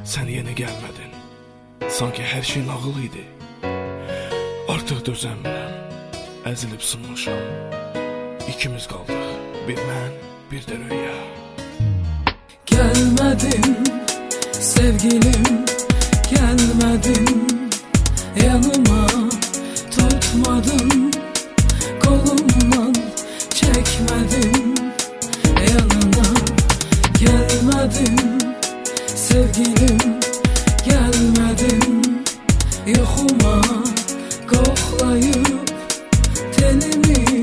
Sən yenə gəlmədin. Sanki hər şey nağıl idi. Artıq dözəmirəm. Əzilib sınmışam. İkimiz qaldıq. Bir mən, bir də rüya. Gelmedin sevgilim, gelmedin yanıma, tutmadın kolumdan, çekmedin yanına. Gelmedin sevgilim, gelmedin yoxuma, koklayıp tenimi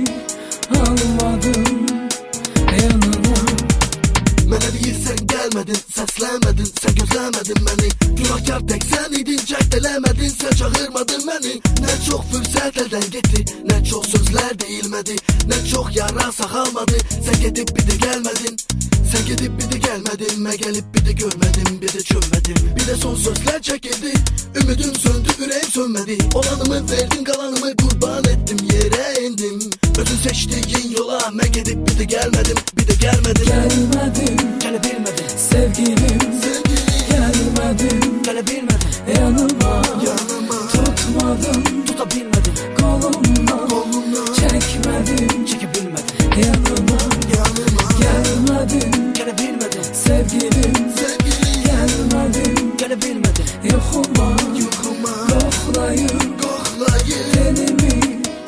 almadın yanına. Mənə deyirsən gəlmədin, səsləmədin, sən gözləmədin məni. Günahkar tək sən idin, cəhd eləmədin, sən çağırmadın məni. Nə çox fürsət əldən getdi, nə çox sözlər deyilmədi, nə çox yara sağalmadı. Sən gedib bir də gəlmədin, sən gedib bir də gəlmədin. Mən gəlib bir də görmədim, bir də çönmədim. Bir də son sözlər çəkildi, ümidim söndü, ürəyim sönmədi. Olanımı verdim, qalanımı qurban etdim, yerə indim. Özün seçdiyin yola, mən gedib bir də gəlmədim, bir də gəlmədim. Gelmedin, Gələ bilmədim, sevgilim, gelmedin gələ bilmədim. yanıma, tutmadın Tuta bilmədim, kolumdan, çekmedin çəkə bilmədim. yanıma. Gelmedin Gələ bilmədim, sevgilim, gelmedin gələ bilmədim. yoxuma, koklayıp tenimi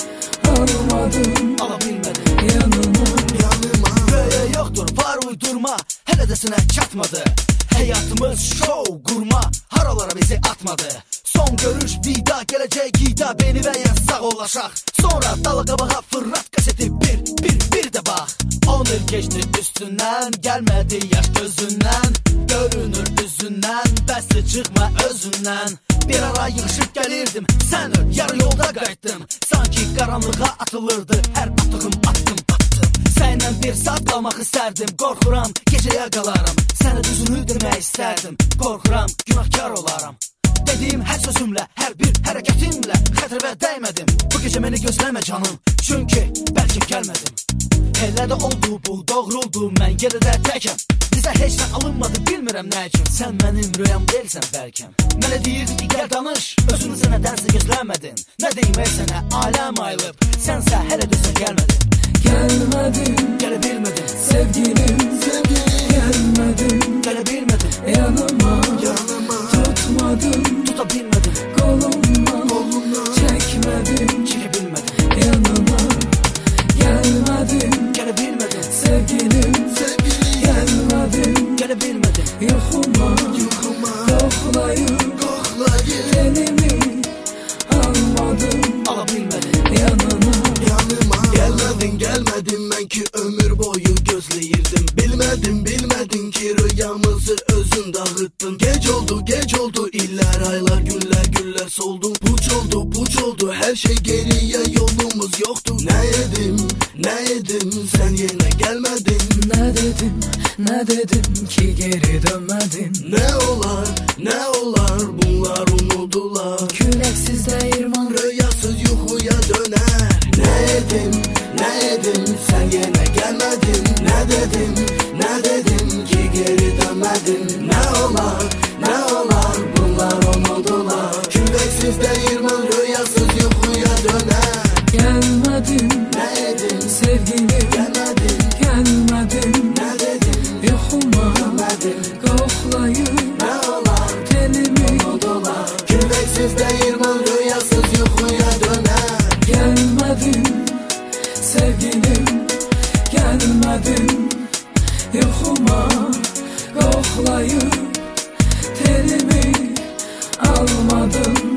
almadın Ala bilmədim, yanıma. böyle yoxdur, var uydurma. Hələ də sənə çatmadı. Həyatımız şov qurma, haralara bizi atmadı. Son görüş vida, gələcək gida, beni və ya sağ olaşaq. Sonra dala qabağa fırlat kaseti, bir də bax. 10 il keçdi üstündən, gəlmədi yaş gözündən. Görünür üzündən, bəsdir çıxma özündən. Bir ara yığışıb gəlirdim, sən öl, yarı yolda qayıtdım. Sanki qaranlığa atılırdı, hər atığım attım. Sənlə bir saat qalmaq istərdim, qorxuram, gecəyə qalaram. Sənə düzünü demək istərdim, qorxuram, günahkar olaram. Dediyim hər sözümlə, hər bir hərəkətimlə xətrə dəymədim. Bu gecə məni gözləmə canım, çünki bəlkə gəlmədim. Elə də oldu bu, doğruldu, mən yenə də təkəm. Bizə heç nə alınmadı, bilmirəm nə üçün. Sən mənim rüyam deyilsən bəlkəm. Mənə deyirdi ki, gəl danış, özünü sənədənsə gözləmədin. Nə demək sənə, aləm ayılıb, sənsə hələ dözə gəlmədin. Gelmedin Gələ bilmədim, sevgilim, gelmedin gələ bilmədim, yanıma, tutmadın tuta bilmədim, kolumdan, çekmedin çəkə bilmədim, yanıma. Gelmedin gələ bilmədim, sevgilim, gelmedin gələ bilmədim. yoxuma, koklayıp tenimi almadın Ala bilmədim, yanıma. Gəlmədin mən ki ömür boyu gözləyirdim. Bilmədin ki rüyamızı özün dağıtdın. Gec oldu, illər, aylar, günlər soldu. Puç oldu, hər şey geriyə, yolumuz yoxdur. Nə edim, sən yenə gəlmədin. Ne dedim ki geri dönmedin. Nə olar, bunlar unudular. Küreksiz değirman Rüyasız yuxuya dönər. Nə edim, sən yenə gəlmədin. Nə dedim ki geri dönmədin. Nə olar, bunlar unudular. Küreksiz değirman, rüyasız yuxuya dönər. gelmedin Nə edim, sevgilim, gəlmədin. gelmedin Nə dedim, yoxuma, gəlmədin. koklayıp Nə olar, tenimi unudular. Küreksiz değirman, rüyasız yuxuya dönər. gelmedin sevgilim, gelmedin yoxuma, koklayıp tenimi almadın